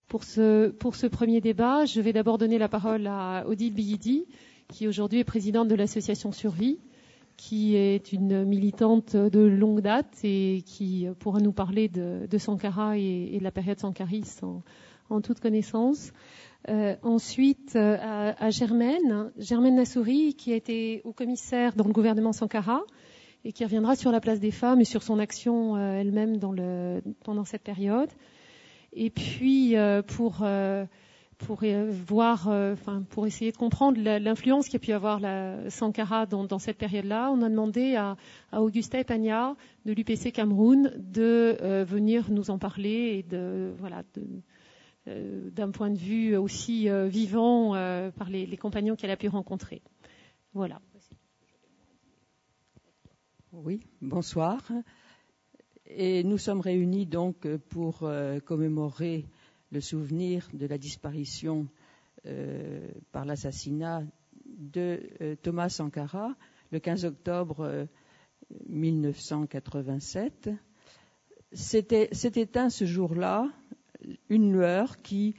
Pour ce premier débat, je vais d'abord donner la parole à Odile Biyidi, qui aujourd'hui est présidente de l'association Survie, qui est une militante de longue date et qui pourra nous parler de Sankara et de la période sankariste en toute connaissance. Ensuite, à Germaine Nassouri, qui a été haut-commissaire dans le gouvernement Sankara et qui reviendra sur la place des femmes et sur son action elle-même pendant cette période. Et puis pour essayer de comprendre l'influence qu'a pu avoir la Sankara dans cette période-là, on a demandé à Augusta Epagna de l'UPC Cameroun de venir nous en parler et d'un point de vue aussi vivant par les compagnons qu'elle a pu rencontrer. Voilà. Oui, bonsoir. Et nous sommes réunis donc pour commémorer le souvenir de la disparition par l'assassinat de Thomas Sankara le 15 octobre 1987. S'est éteint ce jour-là une lueur qui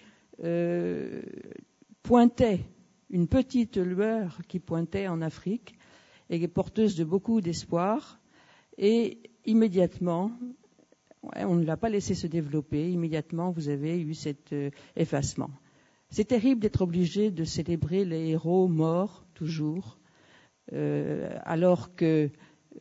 pointait, une petite lueur qui pointait en Afrique et qui est porteuse de beaucoup d'espoir. Et immédiatement, on ne l'a pas laissé se développer, immédiatement vous avez eu cet effacement. C'est terrible d'être obligé de célébrer les héros morts, toujours, alors qu'ils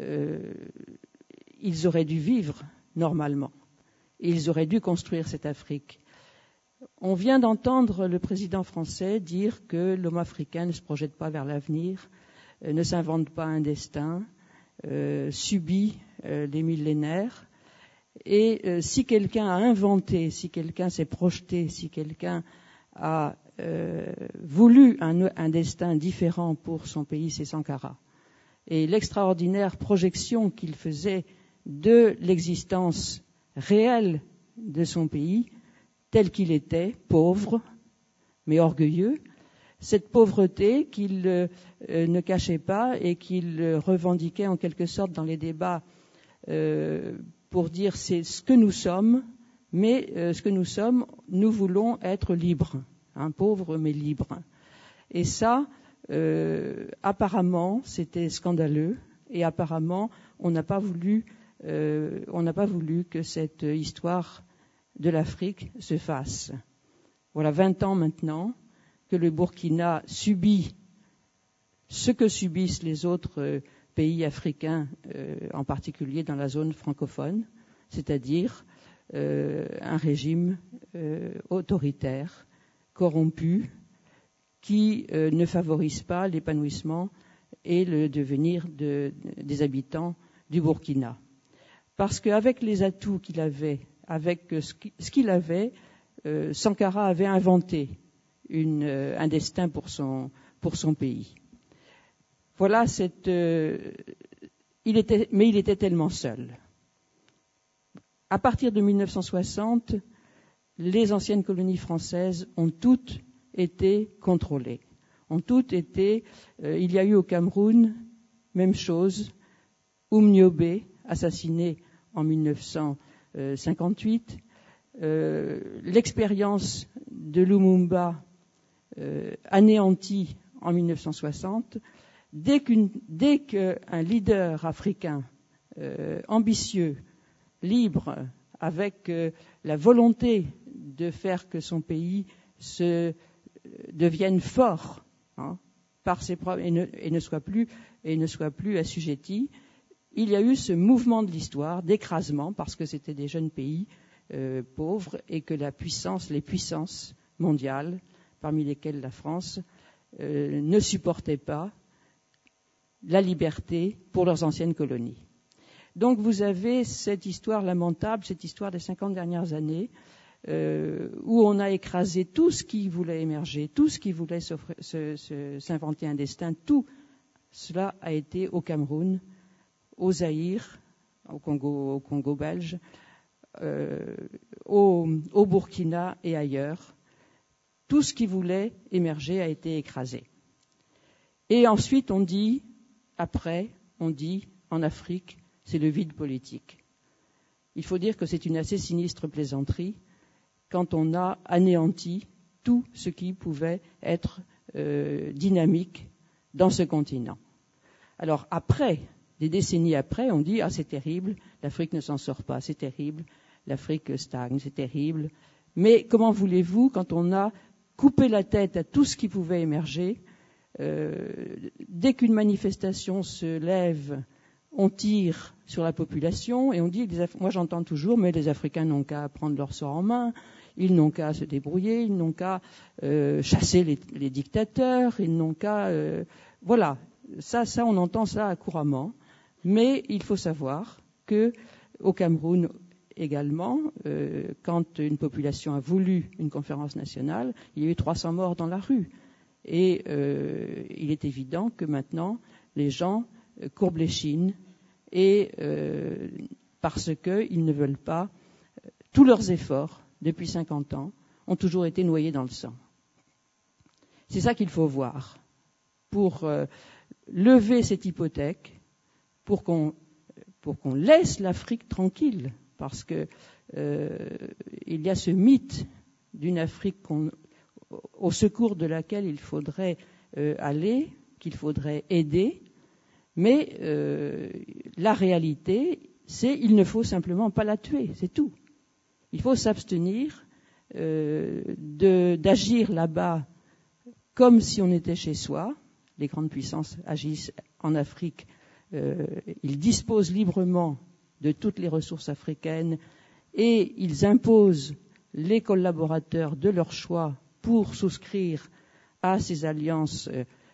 auraient dû vivre normalement. Et ils auraient dû construire cette Afrique. On vient d'entendre le président français dire que l'homme africain ne se projette pas vers l'avenir, ne s'invente pas un destin, subit les millénaires. Et si quelqu'un a inventé, si quelqu'un s'est projeté, si quelqu'un a voulu un destin différent pour son pays, c'est Sankara. Et l'extraordinaire projection qu'il faisait de l'existence réelle de son pays, tel qu'il était, pauvre, mais orgueilleux, cette pauvreté qu'il ne cachait pas et qu'il revendiquait en quelque sorte dans les débats pour dire c'est ce que nous sommes, mais ce que nous sommes, nous voulons être libres, pauvres mais libres. Et ça, apparemment, c'était scandaleux et apparemment, on n'a pas voulu que cette histoire de l'Afrique se fasse. Voilà 20 ans maintenant que le Burkina subit ce que subissent les autres pays africains, en particulier dans la zone francophone, c'est-à-dire un régime autoritaire, corrompu, qui ne favorise pas l'épanouissement et le devenir des habitants du Burkina. Parce qu'avec les atouts qu'il avait, avec ce qu'il avait, Sankara avait inventé un destin pour son pays. Voilà il était tellement seul. À partir de 1960, les anciennes colonies françaises ont toutes été contrôlées. Il y a eu au Cameroun, même chose, Oumniobé, assassiné en 1958, l'expérience de Lumumba anéantie en 1960. Dès qu'un leader africain ambitieux, libre, avec la volonté de faire que son pays devienne fort par ses propres et ne soit plus assujetti, il y a eu ce mouvement de l'histoire d'écrasement parce que c'était des jeunes pays pauvres et que les puissances mondiales, parmi lesquelles la France, ne supportaient pas la liberté pour leurs anciennes colonies. Donc vous avez cette histoire lamentable, cette histoire des 50 dernières années, où on a écrasé tout ce qui voulait émerger, tout ce qui voulait s'inventer un destin. Tout cela a été au Cameroun, au Zaïre, au Congo belge, au Burkina et ailleurs. Tout ce qui voulait émerger a été écrasé. Et ensuite on dit en Afrique, c'est le vide politique. Il faut dire que c'est une assez sinistre plaisanterie quand on a anéanti tout ce qui pouvait être dynamique dans ce continent. Alors après, des décennies après, on dit « Ah, c'est terrible, l'Afrique ne s'en sort pas, c'est terrible, l'Afrique stagne, c'est terrible ». Mais comment voulez-vous, quand on a coupé la tête à tout ce qui pouvait émerger, dès qu'une manifestation se lève, on tire sur la population et on dit, moi j'entends toujours, mais les Africains n'ont qu'à prendre leur sort en main, ils n'ont qu'à se débrouiller, ils n'ont qu'à chasser les dictateurs, ils n'ont qu'à... voilà, ça on entend ça couramment, mais il faut savoir que au Cameroun également, quand une population a voulu une conférence nationale, il y a eu 300 morts dans la rue. Et il est évident que maintenant, les gens courbent l'échine et parce qu'ils ne veulent pas, tous leurs efforts depuis 50 ans ont toujours été noyés dans le sang. C'est ça qu'il faut voir pour lever cette hypothèque, pour qu'on laisse l'Afrique tranquille, parce que il y a ce mythe d'une Afrique au secours de laquelle il faudrait aller, qu'il faudrait aider, mais la réalité, c'est qu'il ne faut simplement pas la tuer, c'est tout. Il faut s'abstenir d'agir là-bas comme si on était chez soi. Les grandes puissances agissent en Afrique, ils disposent librement de toutes les ressources africaines et ils imposent les collaborateurs de leur choix pour souscrire à ces alliances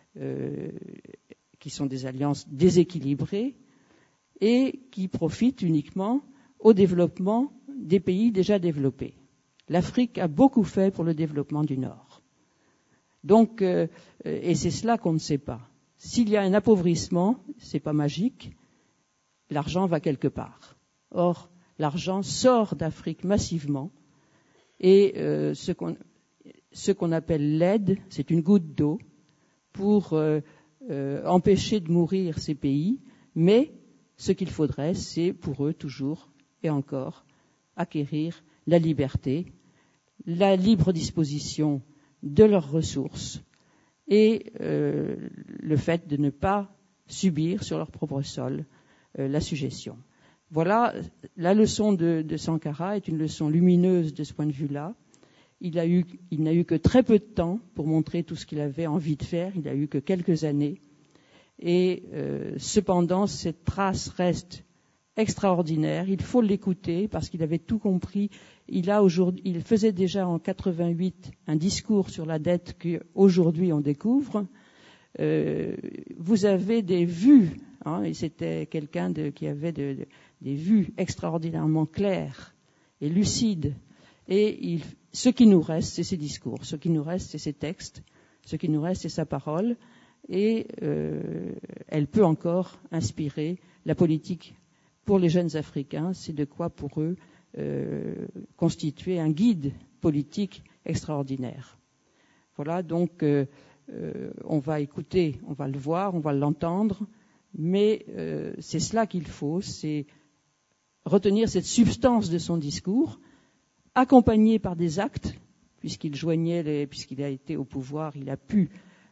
qui sont des alliances déséquilibrées et qui profitent uniquement au développement des pays déjà développés. L'Afrique a beaucoup fait pour le développement du Nord. Donc, et c'est cela qu'on ne sait pas. S'il y a un appauvrissement, c'est pas magique, l'argent va quelque part. Or, l'argent sort d'Afrique massivement et ce qu'on appelle l'aide, c'est une goutte d'eau pour empêcher de mourir ces pays, mais ce qu'il faudrait, c'est pour eux toujours et encore acquérir la liberté, la libre disposition de leurs ressources et le fait de ne pas subir sur leur propre sol la sujétion. Voilà, la leçon de Sankara est une leçon lumineuse de ce point de vue-là. Il n'a eu que très peu de temps pour montrer tout ce qu'il avait envie de faire. Il n'a eu que quelques années. Et cependant, cette trace reste extraordinaire. Il faut l'écouter parce qu'il avait tout compris. Il faisait déjà en 88 un discours sur la dette qu'aujourd'hui on découvre. Vous avez des vues, et c'était quelqu'un qui avait des vues extraordinairement claires et lucides. Et ce qui nous reste, c'est ses discours. Ce qui nous reste, c'est ses textes. Ce qui nous reste, c'est sa parole. Et elle peut encore inspirer la politique pour les jeunes Africains. C'est de quoi pour eux constituer un guide politique extraordinaire. Voilà, donc on va écouter, on va le voir, on va l'entendre, mais c'est cela qu'il faut, c'est retenir cette substance de son discours, accompagné par des actes, puisqu'il a été au pouvoir, il a pu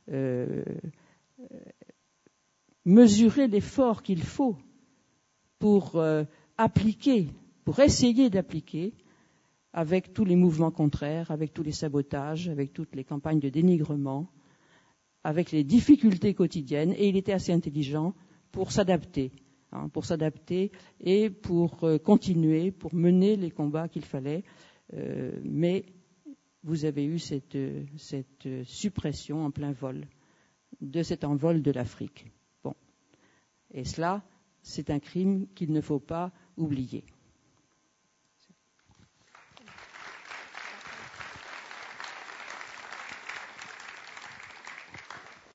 mesurer l'effort qu'il faut pour appliquer, pour essayer d'appliquer, avec tous les mouvements contraires, avec tous les sabotages, avec toutes les campagnes de dénigrement, avec les difficultés quotidiennes, et il était assez intelligent pour s'adapter et pour continuer, pour mener les combats qu'il fallait. Mais vous avez eu cette suppression en plein vol de cet envol de l'Afrique. Bon. Et cela, c'est un crime qu'il ne faut pas oublier.